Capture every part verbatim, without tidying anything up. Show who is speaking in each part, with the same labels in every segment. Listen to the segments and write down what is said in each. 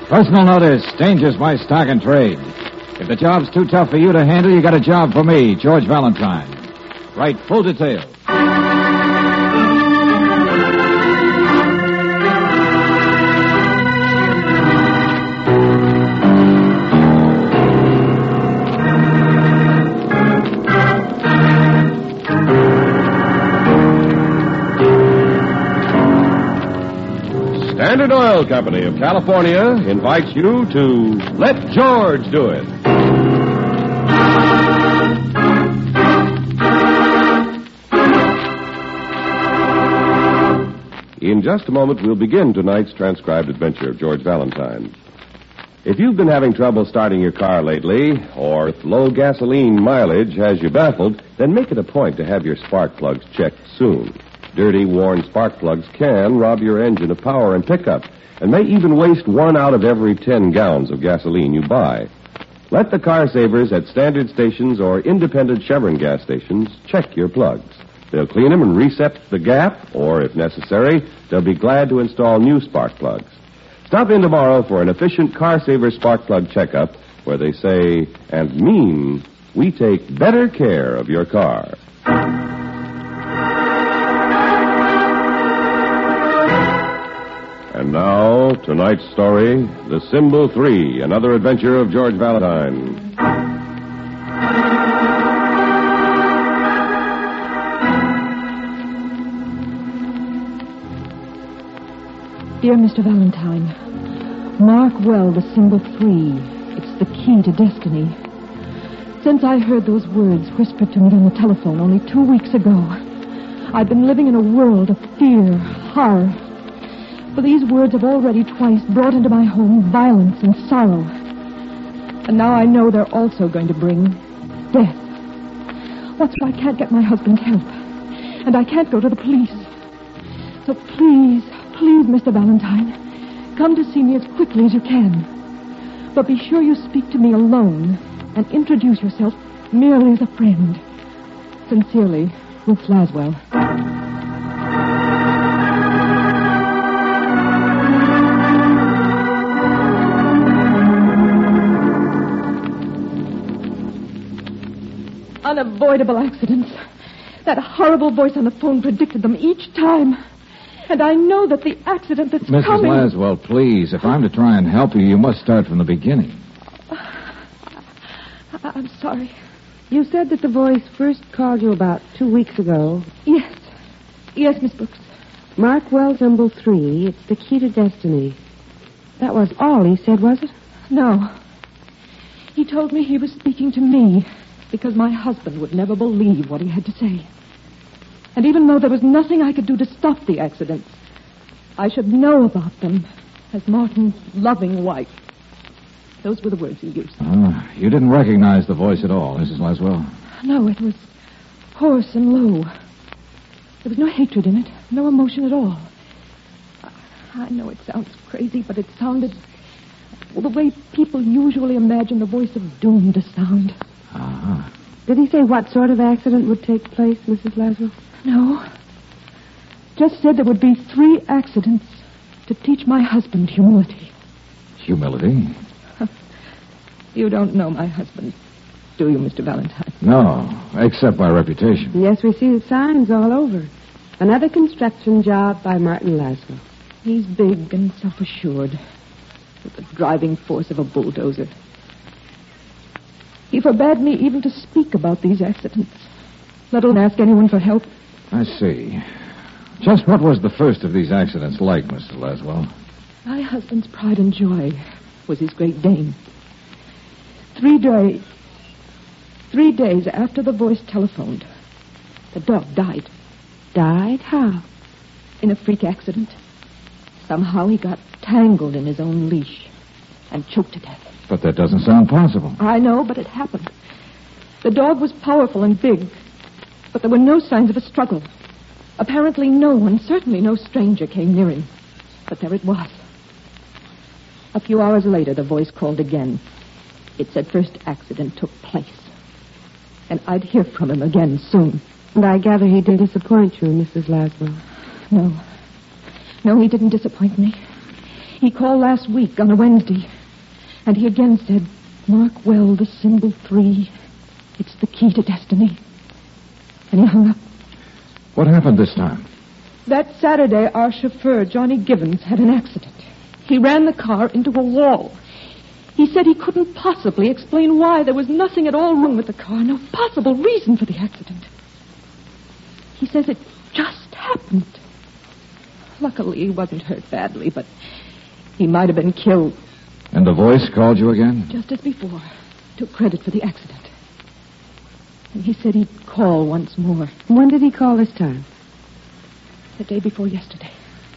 Speaker 1: Personal notice. Danger's my stock and trade. If the job's too tough for you to handle, you got a job for me, George Valentine. Write full details.
Speaker 2: Standard Oil Company of California invites you to Let George Do It. In just a moment, we'll begin tonight's transcribed adventure of George Valentine. If you've been having trouble starting your car lately, or if low gasoline mileage has you baffled, then make it a point to have your spark plugs checked soon. Dirty, worn spark plugs can rob your engine of power and pickup, and may even waste one out of every ten gallons of gasoline you buy. Let the car savers at standard stations or independent Chevron gas stations check your plugs. They'll clean them and reset the gap, or if necessary, they'll be glad to install new spark plugs. Stop in tomorrow for an efficient car saver spark plug checkup where they say and mean we take better care of your car. And now, tonight's story, The Symbol Three, another adventure of George Valentine.
Speaker 3: Dear Mister Valentine, mark well the symbol three. It's the key to destiny. Since I heard those words whispered to me on the telephone only two weeks ago, I've been living in a world of fear, horror. For these words have already twice brought into my home violence and sorrow. And now I know they're also going to bring death. What's why I can't get my husband's help. And I can't go to the police. So please, please, Mister Valentine, come to see me as quickly as you can. But be sure you speak to me alone and introduce yourself merely as a friend. Sincerely, Ruth Laswell. Unavoidable accidents. That horrible voice on the phone predicted them each time. And I know that the accident that's
Speaker 1: Missus
Speaker 3: coming...
Speaker 1: Missus Laswell, please, if I'm to try and help you, you must start from the beginning.
Speaker 3: I'm sorry.
Speaker 4: You said that the voice first called you about two weeks ago.
Speaker 3: Yes. Yes, Miss Brooks.
Speaker 4: Mark well symbol three. It's the key to destiny. That was all he said, was it?
Speaker 3: No. He told me he was speaking to me because my husband would never believe what he had to say. And even though there was nothing I could do to stop the accidents, I should know about them as Martin's loving wife. Those were the words he used.
Speaker 1: Uh, you didn't recognize the voice at all, Missus Laswell?
Speaker 3: No, it was hoarse and low. There was no hatred in it, no emotion at all. I know it sounds crazy, but it sounded well, the way people usually imagine the voice of doom to sound.
Speaker 1: Uh-huh.
Speaker 4: Did he say what sort of accident would take place, Missus Laswell?
Speaker 3: No. Just said there would be three accidents to teach my husband humility.
Speaker 1: Humility?
Speaker 3: You don't know my husband, do you, Mister Valentine?
Speaker 1: No, except by reputation.
Speaker 4: Yes, we see the signs all over. Another construction job by Martin Laswell.
Speaker 3: He's big and self-assured, with the driving force of a bulldozer. He forbade me even to speak about these accidents, let alone ask anyone for help.
Speaker 1: I see. Just what was the first of these accidents like, Missus Laswell?
Speaker 3: My husband's pride and joy was his Great Dane. Three days, three days after the voice telephoned, the dog died.
Speaker 4: Died? How?
Speaker 3: In a freak accident. Somehow he got tangled in his own leash and choked to death.
Speaker 1: But that doesn't sound possible.
Speaker 3: I know, but it happened. The dog was powerful and big, but there were no signs of a struggle. Apparently no one, certainly no stranger, came near him. But there it was. A few hours later, the voice called again. It said first accident took place. And I'd hear from him again soon.
Speaker 4: And I gather he didn't disappoint you, Missus Laswell.
Speaker 3: No. No, he didn't disappoint me. He called last week on a Wednesday, and he again said, "Mark well the symbol three. It's the key to destiny." And he hung up.
Speaker 1: What happened this time?
Speaker 3: That Saturday, our chauffeur, Johnny Givens, had an accident. He ran the car into a wall. He said he couldn't possibly explain why. There was nothing at all wrong with the car, no possible reason for the accident. He says it just happened. Luckily, he wasn't hurt badly, but he might have been killed.
Speaker 1: And the voice called you again?
Speaker 3: Just as before. Took credit for the accident. And he said he'd call once more.
Speaker 4: When did he call this time?
Speaker 3: The day before yesterday.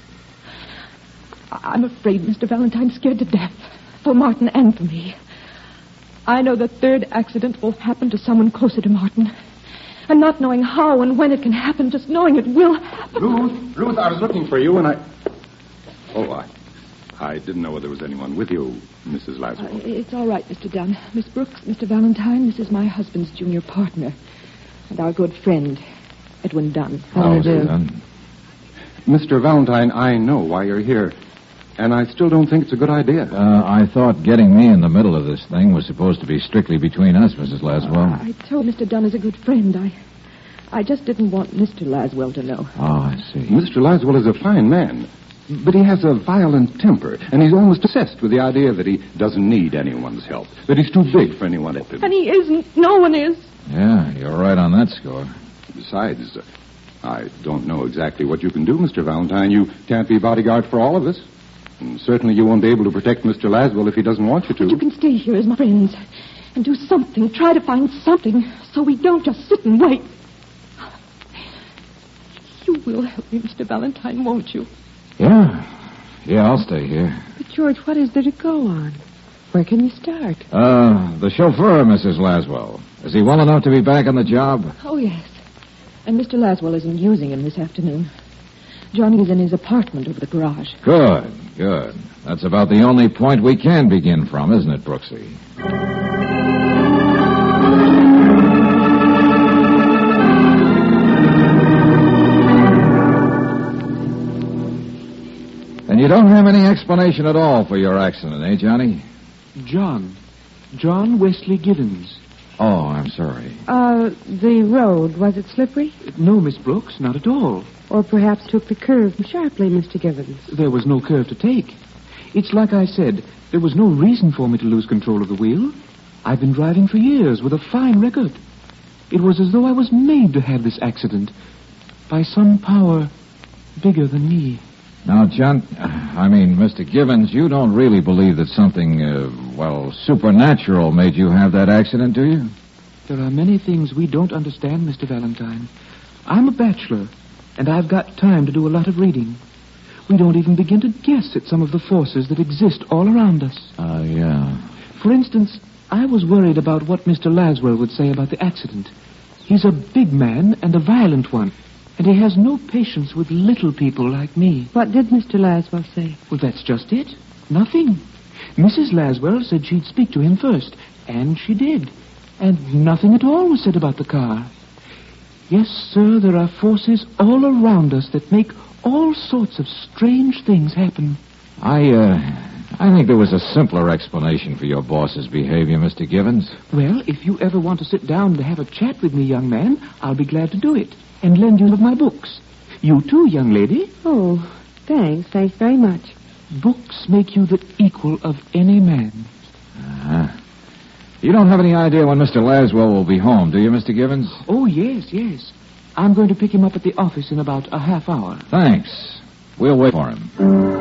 Speaker 3: I- I'm afraid Mister Valentine's scared to death. For Martin and for me. I know the third accident will happen to someone closer to Martin. And not knowing how and when it can happen, just knowing it will happen.
Speaker 5: Ruth, Ruth, I was looking for you and I... Oh, I... I didn't know whether there was anyone with you, Missus Laswell.
Speaker 3: Uh, it's all right, Mister Dunn. Miss Brooks, Mister Valentine, this is my husband's junior partner. And our good friend, Edwin Dunn.
Speaker 1: How do you do? Dunn?
Speaker 5: Mister Valentine, I know why you're here. And I still don't think it's a good idea.
Speaker 1: Uh, I thought getting me in the middle of this thing was supposed to be strictly between us, Missus Laswell.
Speaker 3: Uh, I told Mister Dunn as a good friend. I I just didn't want Mister Laswell to know.
Speaker 1: Oh, I see.
Speaker 5: Mister Laswell is a fine man. But he has a violent temper, and he's almost obsessed with the idea that he doesn't need anyone's help, that he's too big for anyone to help him.
Speaker 3: And he isn't. No one is.
Speaker 1: Yeah, you're right on that score.
Speaker 5: Besides, uh, I don't know exactly what you can do, Mister Valentine. You can't be bodyguard for all of us. And certainly you won't be able to protect Mister Laswell if he doesn't want you to.
Speaker 3: But you can stay here as my friends and do something. Try to find something so we don't just sit and wait. You will help me, Mister Valentine, won't you?
Speaker 1: Yeah. Yeah, I'll stay here.
Speaker 4: But, George, what is there to go on? Where can you start?
Speaker 1: Uh, the chauffeur, Missus Laswell. Is he well enough to be back on the job?
Speaker 3: Oh, yes. And Mister Laswell isn't using him this afternoon. Johnny's in his apartment over the garage.
Speaker 1: Good, good. That's about the only point we can begin from, isn't it, Brooksy? And you don't have any explanation at all for your accident, eh, Johnny?
Speaker 6: John. John Wesley Givens.
Speaker 1: Oh, I'm sorry.
Speaker 4: Uh, the road, was it slippery?
Speaker 6: No, Miss Brooks, not at all.
Speaker 4: Or perhaps took the curve sharply, Mister Givens?
Speaker 6: There was no curve to take. It's like I said, there was no reason for me to lose control of the wheel. I've been driving for years with a fine record. It was as though I was made to have this accident by some power bigger than me.
Speaker 1: Now, John, I mean, Mister Givens, you don't really believe that something, uh, well, supernatural made you have that accident, do you?
Speaker 6: There are many things we don't understand, Mister Valentine. I'm a bachelor, and I've got time to do a lot of reading. We don't even begin to guess at some of the forces that exist all around us.
Speaker 1: Uh, yeah.
Speaker 6: For instance, I was worried about what Mister Laswell would say about the accident. He's a big man and a violent one. And he has no patience with little people like me.
Speaker 4: What did Mister Laswell say?
Speaker 6: Well, that's just it. Nothing. Missus Laswell said she'd speak to him first, and she did. And nothing at all was said about the car. Yes, sir, there are forces all around us that make all sorts of strange things happen.
Speaker 1: I, uh, I think there was a simpler explanation for your boss's behavior, Mister Givens.
Speaker 6: Well, if you ever want to sit down to have a chat with me, young man, I'll be glad to do it. And lend you of my books. You too, young lady.
Speaker 4: Oh, thanks. Thanks very much.
Speaker 6: Books make you the equal of any man.
Speaker 1: Uh-huh. You don't have any idea when Mister Laswell will be home, do you, Mister Givens?
Speaker 6: Oh, yes, yes. I'm going to pick him up at the office in about a half hour.
Speaker 1: Thanks. We'll wait for him.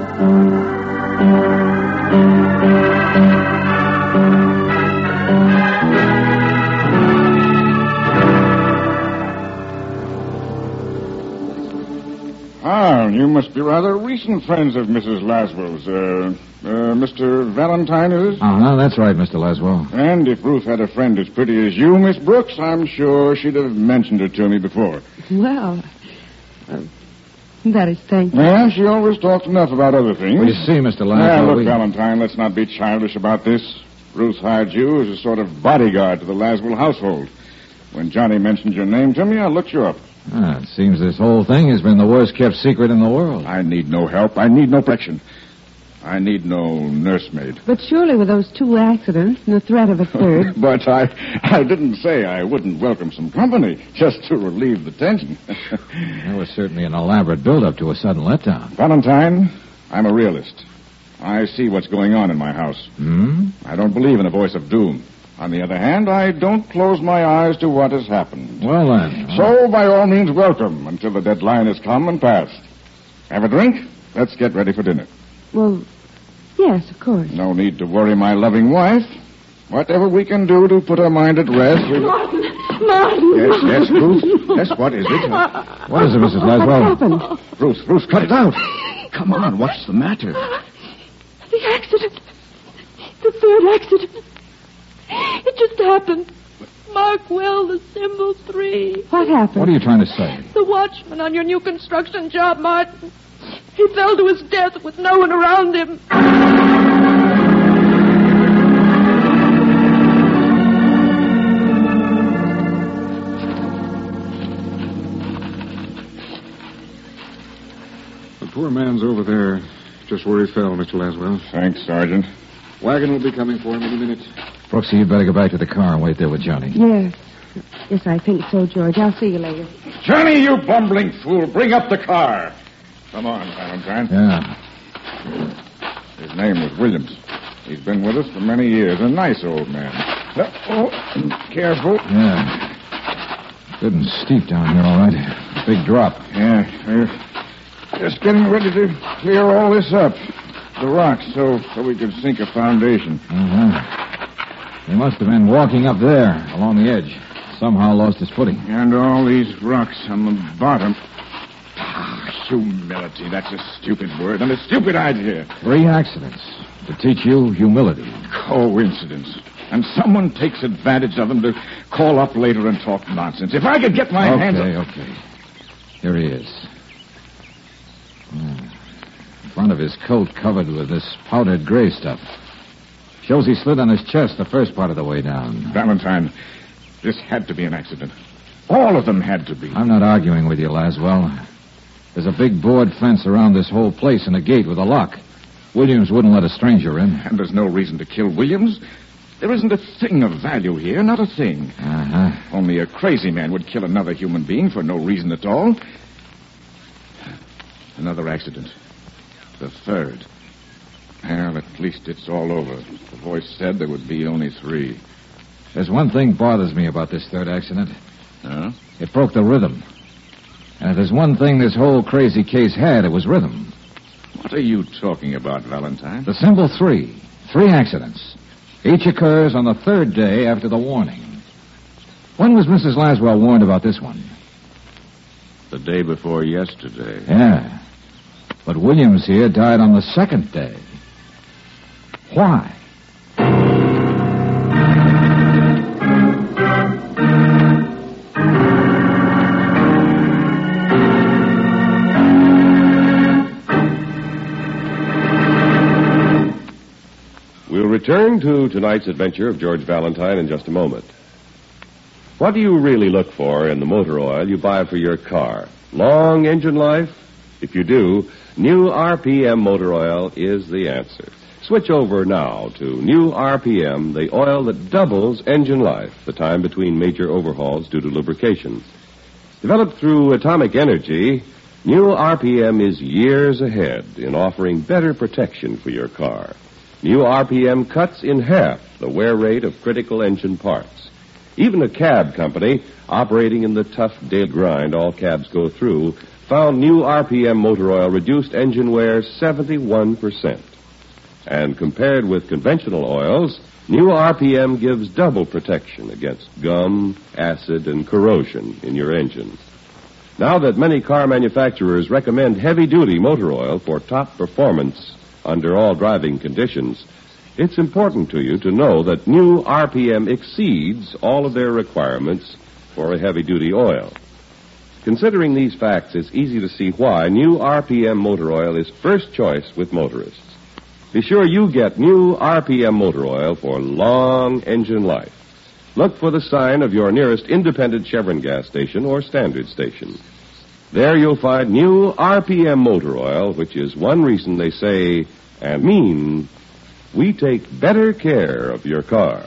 Speaker 7: Ah, you must be rather recent friends of Missus Laswell's. Uh, uh, Mister Valentine, is it?
Speaker 1: Uh-huh, that's right, Mister Laswell.
Speaker 7: And if Ruth had a friend as pretty as you, Miss Brooks, I'm sure she'd have mentioned it to me before.
Speaker 4: Well, uh, that is thank you.
Speaker 7: Yeah, she always talks enough about other things.
Speaker 1: Well, you see, Mister Laswell...
Speaker 7: Now, look,
Speaker 1: we...
Speaker 7: Valentine, let's not be childish about this. Ruth hired you as a sort of bodyguard to the Laswell household. When Johnny mentioned your name to me, I looked you up.
Speaker 1: Ah, it seems this whole thing has been the worst-kept secret in the world.
Speaker 7: I need no help. I need no protection. I need no nursemaid.
Speaker 4: But surely with those two accidents and the threat of a third...
Speaker 7: But I I didn't say I wouldn't welcome some company, just to relieve the tension.
Speaker 1: That was certainly an elaborate build-up to a sudden letdown.
Speaker 7: Valentine, I'm a realist. I see what's going on in my house.
Speaker 1: Hmm?
Speaker 7: I don't believe in a voice of doom. On the other hand, I don't close my eyes to what has happened.
Speaker 1: Well, then.
Speaker 7: So, by all means, welcome until the deadline has come and passed. Have a drink? Let's get ready for dinner.
Speaker 4: Well, yes, of course.
Speaker 7: No need to worry my loving wife. Whatever we can do to put her mind at rest... We...
Speaker 3: Martin! Martin!
Speaker 7: Yes, yes, Ruth. Yes, what is it?
Speaker 1: What is it, Missus Laswell?
Speaker 4: What happened?
Speaker 7: Ruth, Ruth, cut it out. Come on, what's the matter?
Speaker 3: The accident. The third accident. It just happened. Mark Well, the Symbol three.
Speaker 4: What happened?
Speaker 1: What are you trying to say?
Speaker 3: The watchman on your new construction job, Martin. He fell to his death with no one around him.
Speaker 5: The poor man's over there, just where he fell, Mister Laswell.
Speaker 7: Thanks, Sergeant.
Speaker 5: Wagon will be coming for him any minute.
Speaker 1: Brooksy, you'd better go back to the car and wait there with Johnny.
Speaker 4: Yes. Yes, I think so, George. I'll see you later.
Speaker 7: Johnny, you bumbling fool, bring up the car. Come on, Valentine.
Speaker 1: Yeah.
Speaker 7: His name was Williams. He's been with us for many years. A nice old man. Oh, careful.
Speaker 1: Yeah. Good and steep down here, all right. Big drop.
Speaker 7: Yeah, we're just getting ready to clear all this up. The rocks, so so we could sink a foundation.
Speaker 1: Uh-huh. He must have been walking up there, along the edge. Somehow lost his footing.
Speaker 7: And all these rocks on the bottom. Ah, humility. That's a stupid word and a stupid idea.
Speaker 1: Three accidents to teach you humility.
Speaker 7: Coincidence. And someone takes advantage of them to call up later and talk nonsense. If I could get my
Speaker 1: okay,
Speaker 7: hands...
Speaker 1: Okay, okay. Here he is. Hmm. Front of his coat covered with this powdered gray stuff. Shows he slid on his chest the first part of the way down.
Speaker 7: Valentine, this had to be an accident. All of them had to be.
Speaker 1: I'm not arguing with you, Laswell. There's a big board fence around this whole place and a gate with a lock. Williams wouldn't let a stranger in.
Speaker 7: And there's no reason to kill Williams. There isn't a thing of value here, not a thing.
Speaker 1: Uh-huh.
Speaker 7: Only a crazy man would kill another human being for no reason at all. Another accident. The third. Well, at least it's all over. The voice said there would be only three.
Speaker 1: There's one thing bothers me about this third accident.
Speaker 7: Huh?
Speaker 1: It broke the rhythm. And if there's one thing this whole crazy case had, it was rhythm.
Speaker 7: What are you talking about, Valentine?
Speaker 1: The symbol three. Three accidents. Each occurs on the third day after the warning. When was Missus Laswell warned about this one?
Speaker 7: The day before yesterday.
Speaker 1: Yeah. But Williams here died on the second day. Why?
Speaker 2: We'll return to tonight's adventure of George Valentine in just a moment. What do you really look for in the motor oil you buy for your car? Long engine life? If you do, new R P M motor oil is the answer. Switch over now to new R P M, the oil that doubles engine life, the time between major overhauls due to lubrication. Developed through atomic energy, new R P M is years ahead in offering better protection for your car. New R P M cuts in half the wear rate of critical engine parts. Even a cab company operating in the tough daily grind all cabs go through found new R P M motor oil reduced engine wear seventy-one percent. And compared with conventional oils, new R P M gives double protection against gum, acid, and corrosion in your engine. Now that many car manufacturers recommend heavy-duty motor oil for top performance under all driving conditions, it's important to you to know that new R P M exceeds all of their requirements for a heavy-duty oil. Considering these facts, it's easy to see why new R P M motor oil is first choice with motorists. Be sure you get new R P M motor oil for long engine life. Look for the sign of your nearest independent Chevron gas station or standard station. There you'll find new R P M motor oil, which is one reason they say and mean we take better care of your car.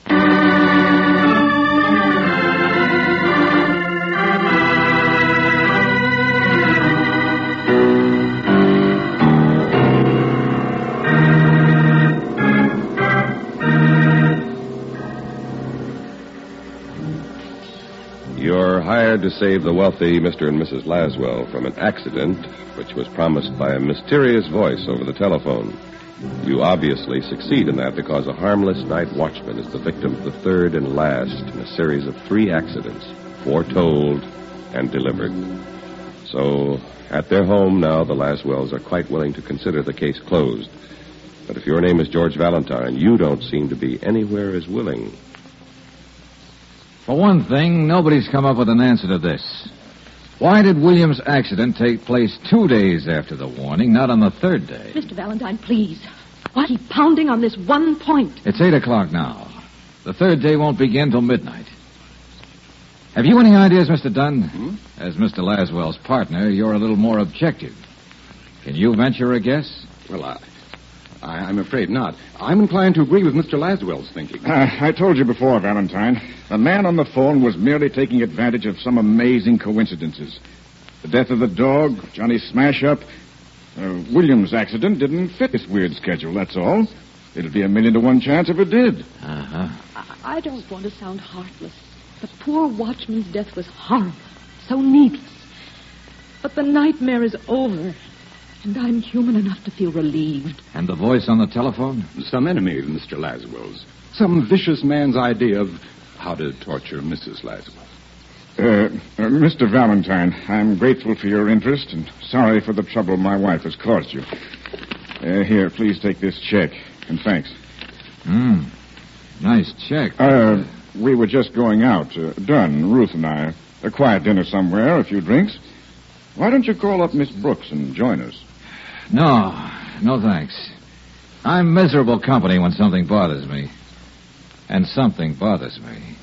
Speaker 2: You're hired to save the wealthy Mister and Missus Laswell from an accident which was promised by a mysterious voice over the telephone. You obviously succeed in that because a harmless night watchman is the victim of the third and last in a series of three accidents, foretold and delivered. So, at their home now, the Laswells are quite willing to consider the case closed. But if your name is George Valentine, you don't seem to be anywhere as willing.
Speaker 1: For one thing, nobody's come up with an answer to this. Why did Williams' accident take place two days after the warning, not on the third day?
Speaker 3: Mister Valentine, please. Why keep pounding on this one point?
Speaker 1: It's eight o'clock now. The third day won't begin till midnight. Have you any ideas, Mister Dunn?
Speaker 5: Hmm?
Speaker 1: As Mister Laswell's partner, you're a little more objective. Can you venture a guess?
Speaker 5: Well, I, I, I'm afraid not. I'm inclined to agree with Mister Laswell's thinking.
Speaker 7: Uh, I told you before, Valentine. The man on the phone was merely taking advantage of some amazing coincidences. The death of the dog, Johnny's smash-up, uh, Williams' accident didn't fit this weird schedule, that's all. It'd be a million to one chance if it did.
Speaker 1: Uh-huh.
Speaker 3: I, I don't want to sound heartless, but poor Watchman's death was horrible, so needless. But the nightmare is over, and I'm human enough to feel relieved.
Speaker 1: And the voice on the telephone?
Speaker 5: Some enemy of Mister Laswell's. Some vicious man's idea of how to torture Missus Laswell.
Speaker 7: Uh, uh, Mister Valentine, I'm grateful for your interest and sorry for the trouble my wife has caused you. Uh, here, please take this check, and thanks.
Speaker 1: Hmm. Nice check.
Speaker 7: Uh, we were just going out. Uh, Dunn, Ruth and I. A quiet dinner somewhere, a few drinks. Why don't you call up Miss Brooks and join us?
Speaker 1: No, no thanks. I'm miserable company when something bothers me. And something bothers me.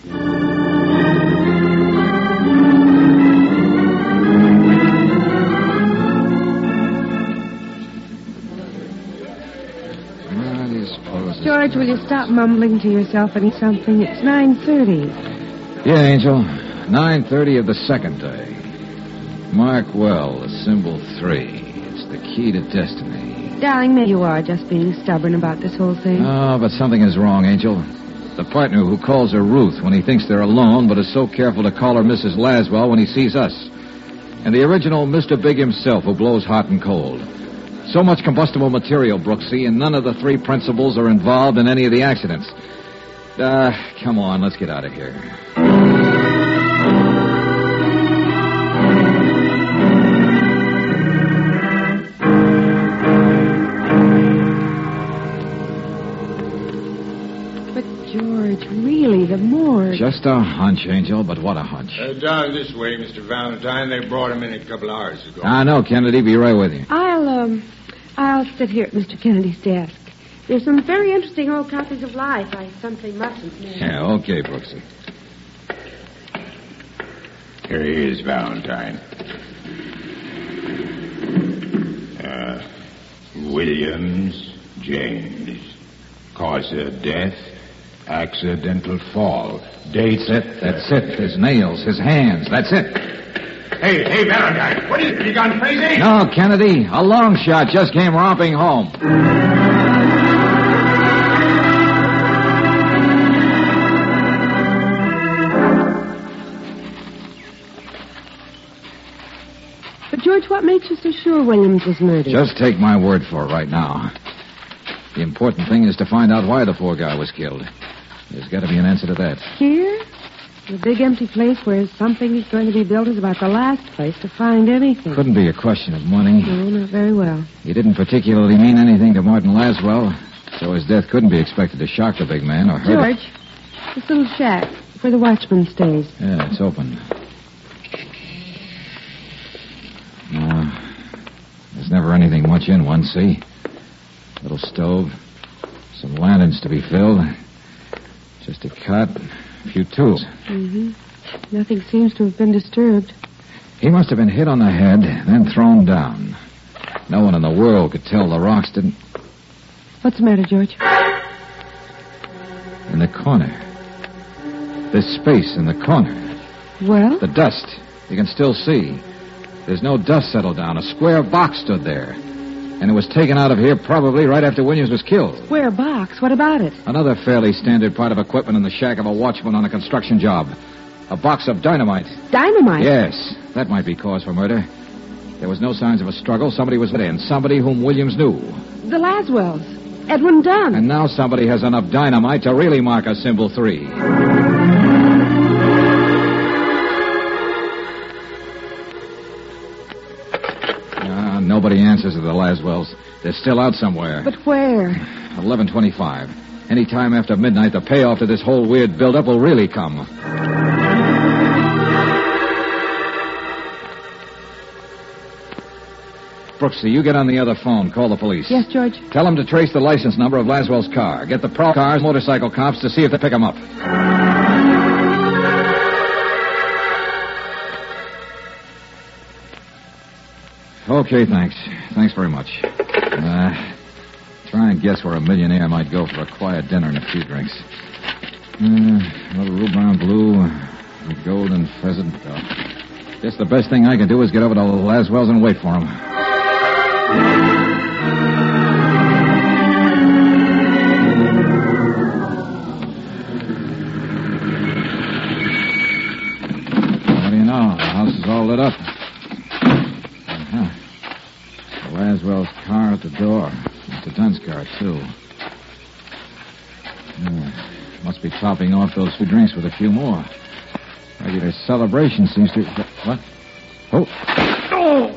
Speaker 4: George, will you stop mumbling to yourself and eat something? It's nine thirty.
Speaker 1: Yeah, Angel. nine thirty of the second day. Mark well, the symbol three. It's the key to destiny.
Speaker 4: Darling, maybe you are just being stubborn about this whole thing.
Speaker 1: Oh, but something is wrong, Angel. The partner who calls her Ruth when he thinks they're alone, but is so careful to call her Missus Laswell when he sees us. And the original Mister Big himself who blows hot and cold. So much combustible material, Brooksy, and none of the three principals are involved in any of the accidents. Uh, come on, let's get out of here.
Speaker 4: Really, the morgue.
Speaker 1: Just a hunch, Angel, but what a hunch.
Speaker 8: Uh, down this way, Mister Valentine. They brought him in a couple hours ago.
Speaker 1: I know, Kennedy. Be right with you.
Speaker 4: I'll, um, I'll sit here at Mister Kennedy's desk. There's some very interesting old copies of Life I simply mustn't miss.
Speaker 1: Yeah, okay, Brooksy.
Speaker 8: Here he is, Valentine. Uh, Williams, James. Cause of death, accidental fall. Date.
Speaker 1: That's it. That's it. His nails, his hands. That's it.
Speaker 8: Hey, hey, Valentine. What is it? You gone crazy?
Speaker 1: No, Kennedy. A long shot just came romping home.
Speaker 4: But, George, what makes you so sure Williams was murdered?
Speaker 1: Just take my word for it right now. The important thing is to find out why the poor guy was killed. There's got to be an answer to that.
Speaker 4: Here? The big empty place where something is going to be built is about the last place to find anything.
Speaker 1: Couldn't be a question of money.
Speaker 4: No, not very well.
Speaker 1: He didn't particularly mean anything to Martin Laswell, so his death couldn't be expected to shock the big man or hurt him.
Speaker 4: George, this little shack where the watchman stays.
Speaker 1: Yeah, it's open. No, there's never anything much in one, see? Little stove, some lanterns to be filled, just a cot, a few tools.
Speaker 4: Mm-hmm. Nothing seems to have been disturbed.
Speaker 1: He must have been hit on the head, then thrown down. No one in the world could tell the rocks didn't...
Speaker 3: What's the matter, George?
Speaker 1: In the corner. This space in the corner.
Speaker 3: Well?
Speaker 1: The dust. You can still see. There's no dust settled down. A square box stood there. And it was taken out of here probably right after Williams was killed.
Speaker 3: Square box? What about it?
Speaker 1: Another fairly standard part of equipment in the shack of a watchman on a construction job. A box of dynamite.
Speaker 3: Dynamite?
Speaker 1: Yes. That might be cause for murder. There was no signs of a struggle. Somebody was let in. Somebody whom Williams knew.
Speaker 3: The Laswells. Edwin Dunn.
Speaker 1: And now somebody has enough dynamite to really mark a symbol three. Ah, nobody answers to the Laswells. They're still out somewhere.
Speaker 3: But where?
Speaker 1: eleven twenty-five. Any time after midnight, the payoff to this whole weird build-up will really come. Brooksy, you get on the other phone. Call the police.
Speaker 3: Yes, George?
Speaker 1: Tell them to trace the license number of Laswell's car. Get the pro cars, motorcycle cops to see if they pick him up. Okay, thanks. Thanks very much. Uh, try and guess where a millionaire might go for a quiet dinner and a few drinks. Uh, a little rhubarb blue, a golden pheasant. Uh, guess the best thing I can do is get over to Laswell's and wait for him. What do you know? The house is all lit up. Uh-huh. The Laswell's car at the door. Mister Dunn's car, too. Uh, must be topping off those few drinks with a few more. Maybe their celebration seems to... What? Oh. Oh!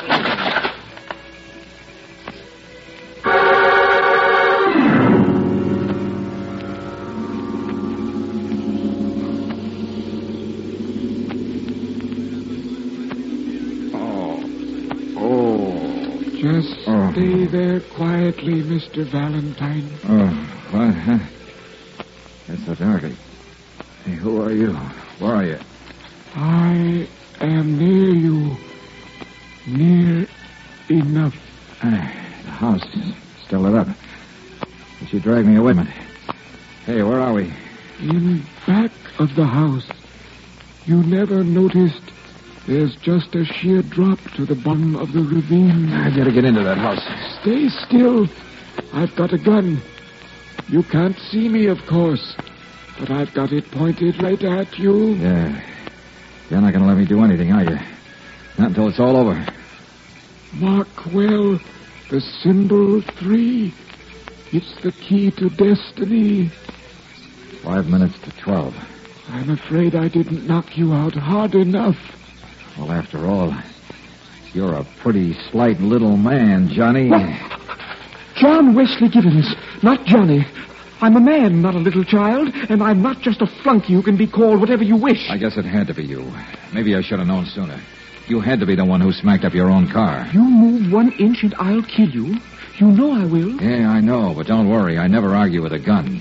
Speaker 9: Just
Speaker 1: oh.
Speaker 9: stay there quietly, Mister Valentine.
Speaker 1: Oh, what? Huh? It's so dark. Hey, who are you? Where are you?
Speaker 9: I am near you. Near enough.
Speaker 1: Uh, the house is still lit up. But you dragged me away. Hey, where are we?
Speaker 9: In back of the house. You never noticed there's just a sheer drop to the bottom of the ravine.
Speaker 1: I've got to get into that house.
Speaker 9: Stay still. I've got a gun. You can't see me, of course, but I've got it pointed right at you.
Speaker 1: Yeah. You're not going to let me do anything, are you? Not until it's all over.
Speaker 9: Mark well the symbol three. It's the key to destiny.
Speaker 1: Five minutes to twelve.
Speaker 9: I'm afraid I didn't knock you out hard enough.
Speaker 1: Well, after all, you're a pretty slight little man, Johnny.
Speaker 6: What? John Wesley Gibbons, not Johnny. I'm a man, not a little child, and I'm not just a flunky who can be called whatever you wish.
Speaker 1: I guess it had to be you. Maybe I should have known sooner. You had to be the one who smacked up your own car.
Speaker 6: You move one inch and I'll kill you. You know I will.
Speaker 1: Yeah, I know, but don't worry. I never argue with a gun.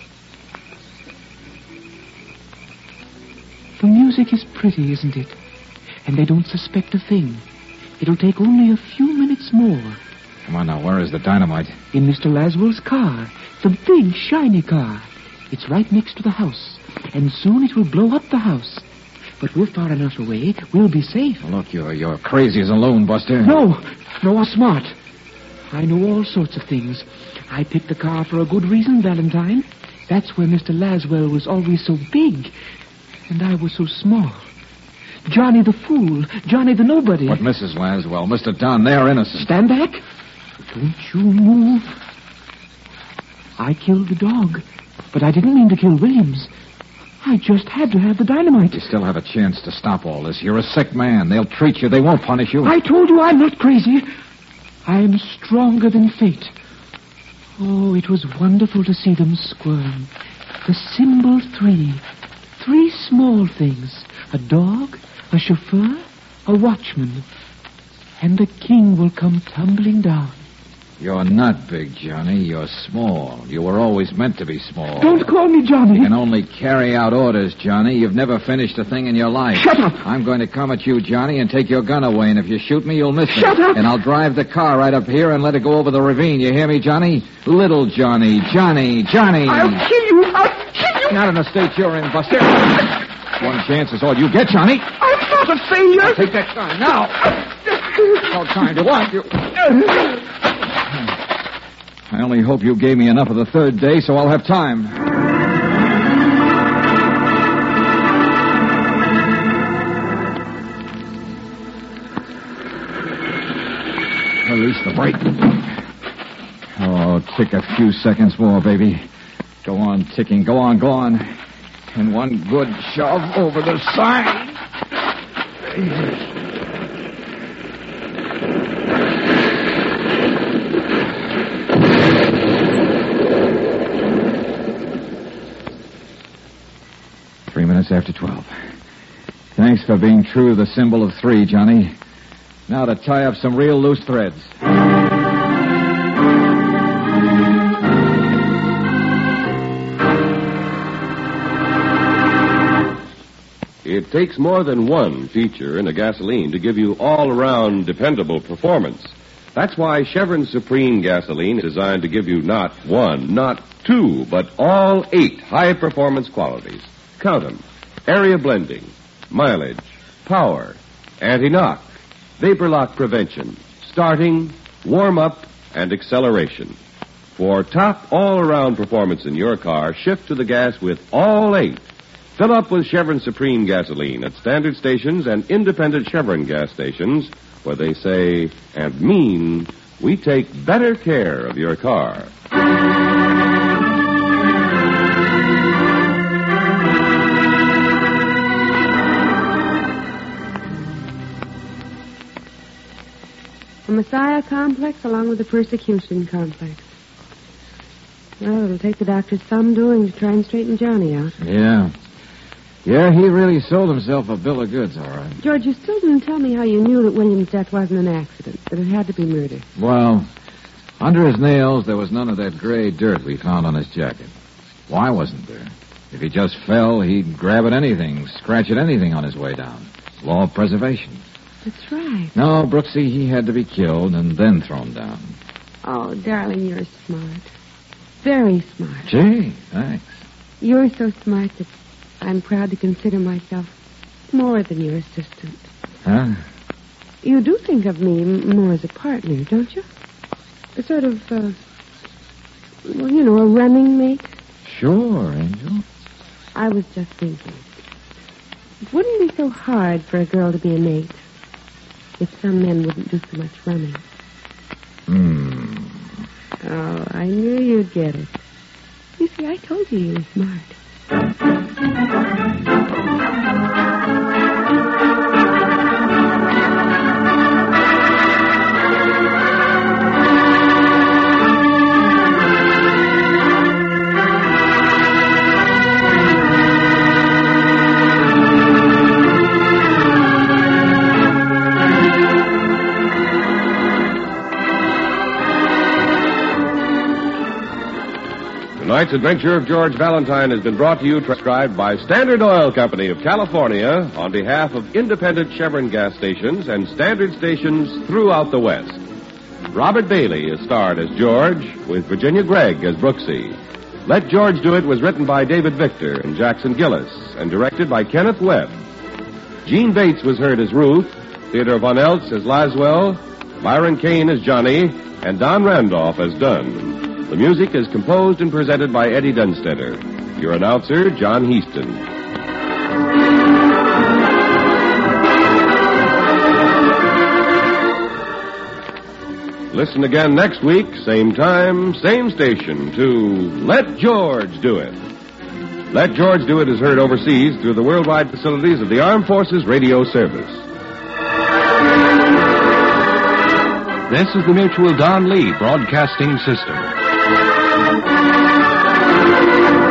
Speaker 6: The music is pretty, isn't it? And they don't suspect a thing. It'll take only a few minutes more.
Speaker 1: Come on now, where is the dynamite?
Speaker 6: In Mister Laswell's car. The big, shiny car. It's right next to the house. And soon it will blow up the house. But we're far enough away, we'll be safe.
Speaker 1: Look, you're, you're crazy as a loon, Buster.
Speaker 6: No, no, I'm smart. I know all sorts of things. I picked the car for a good reason, Valentine. That's where Mister Laswell was always so big. And I was so small. Johnny the fool. Johnny the nobody.
Speaker 1: But Missus Laswell, Mister Dunn, they're innocent.
Speaker 6: Stand back. Don't you move. I killed the dog, but I didn't mean to kill Williams. I just had to have the dynamite.
Speaker 1: You still have a chance to stop all this. You're a sick man. They'll treat you. They won't punish you.
Speaker 6: I told you I'm not crazy. I'm stronger than fate. Oh, it was wonderful to see them squirm. The symbol three. Three small things. A dog, a chauffeur, a watchman. And the king will come tumbling down.
Speaker 1: You're not big, Johnny. You're small. You were always meant to be small.
Speaker 6: Don't call me Johnny.
Speaker 1: You can only carry out orders, Johnny. You've never finished a thing in your life.
Speaker 6: Shut up.
Speaker 1: I'm going to come at you, Johnny, and take your gun away. And if you shoot me, you'll miss me.
Speaker 6: Shut up.
Speaker 1: And I'll drive the car right up here and let it go over the ravine. You hear me, Johnny? Little Johnny. Johnny. Johnny.
Speaker 6: I'll kill you. I'll kill you.
Speaker 1: Not in the state you're in, Buster. One chance is all you get, Johnny.
Speaker 6: I'm not a failure.
Speaker 1: I'll take that gun now. No time to watch you. I only hope you gave me enough of the third day so I'll have time. Release the brake. Oh, tick a few seconds more, baby. Go on ticking. Go on, go on. And one good shove over the side. Three minutes after twelve. Thanks for being true to the symbol of three, Johnny. Now to tie up some real loose threads.
Speaker 2: It takes more than one feature in a gasoline to give you all-around dependable performance. That's why Chevron Supreme gasoline is designed to give you not one, not two, but all eight high-performance qualities. Count them. Area blending, mileage, power, anti-knock, vapor lock prevention, starting, warm-up, and acceleration. For top all-around performance in your car, shift to the gas with all eight. Fill up with Chevron Supreme gasoline at standard stations and independent Chevron gas stations where they say and mean we take better care of your car.
Speaker 4: The Messiah complex along with the persecution complex. Well, it'll take the doctor some doing to try and straighten Johnny out.
Speaker 1: Yeah. Yeah, he really sold himself a bill of goods, all right.
Speaker 4: George, you still didn't tell me how you knew that William's death wasn't an accident, that it had to be murder.
Speaker 1: Well, under his nails, there was none of that gray dirt we found on his jacket. Why wasn't there? If he just fell, he'd grab at anything, scratch at anything on his way down. Law of preservation.
Speaker 4: That's right.
Speaker 1: No, Brooksy, he had to be killed and then thrown down.
Speaker 4: Oh, darling, you're smart. Very smart.
Speaker 1: Gee, thanks.
Speaker 4: You're so smart that I'm proud to consider myself more than your assistant.
Speaker 1: Huh?
Speaker 4: You do think of me more as a partner, don't you? A sort of, uh, well, you know, a running mate.
Speaker 1: Sure, Angel.
Speaker 4: I was just thinking. It wouldn't be so hard for a girl to be a mate if some men wouldn't do so much running.
Speaker 1: Hmm.
Speaker 4: Oh, I knew you'd get it. You see, I told you you were smart.
Speaker 2: Tonight's adventure of George Valentine has been brought to you, transcribed by Standard Oil Company of California on behalf of independent Chevron gas stations and standard stations throughout the West. Robert Bailey is starred as George, with Virginia Gregg as Brooksy. Let George Do It was written by David Victor and Jackson Gillis and directed by Kenneth Webb. Gene Bates was heard as Ruth, Theodore Von Eltz as Laswell, Byron Kane as Johnny, and Don Randolph as Dunn. The music is composed and presented by Eddie Dunstetter. Your announcer, John Heaston. Listen again next week, same time, same station, to Let George Do It. Let George Do It is heard overseas through the worldwide facilities of the Armed Forces Radio Service.
Speaker 10: This is the Mutual Don Lee Broadcasting System.